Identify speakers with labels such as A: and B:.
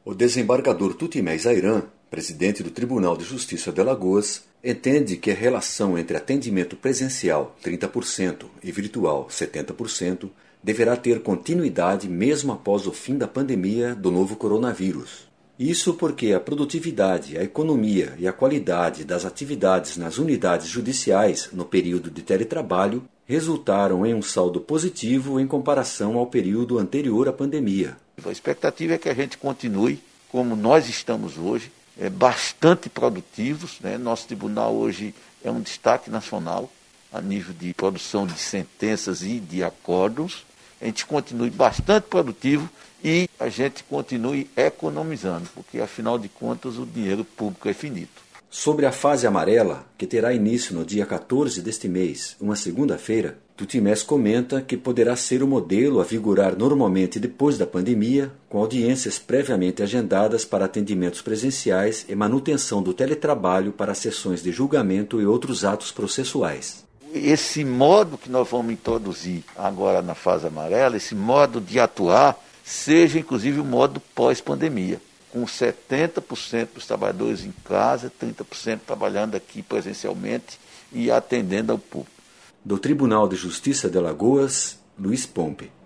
A: O desembargador Tutimés Ayran, presidente do Tribunal de Justiça de Alagoas, entende que a relação entre atendimento presencial, 30%, e virtual, 70%, deverá ter continuidade mesmo após o fim da pandemia do novo coronavírus. Isso porque a produtividade, a economia e a qualidade das atividades nas unidades judiciais no período de teletrabalho resultaram em um saldo positivo em comparação ao período anterior à pandemia.
B: A expectativa é que a gente continue como nós estamos hoje, bastante produtivos, né? Nosso tribunal hoje é um destaque nacional a nível de produção de sentenças e de acordos. A gente continue bastante produtivo e a gente continue economizando, porque afinal de contas o dinheiro público é finito.
A: Sobre a fase amarela, que terá início no dia 14 deste mês, uma segunda-feira, Tutimés comenta que poderá ser o modelo a vigorar normalmente depois da pandemia, com audiências previamente agendadas para atendimentos presenciais e manutenção do teletrabalho para sessões de julgamento e outros atos processuais.
B: Esse modo que nós vamos introduzir agora na fase amarela, esse modo de atuar, seja inclusive o modo pós-pandemia, com 70% dos trabalhadores em casa, 30% trabalhando aqui presencialmente e atendendo ao público.
A: Do Tribunal de Justiça de Alagoas, Luiz Pompe.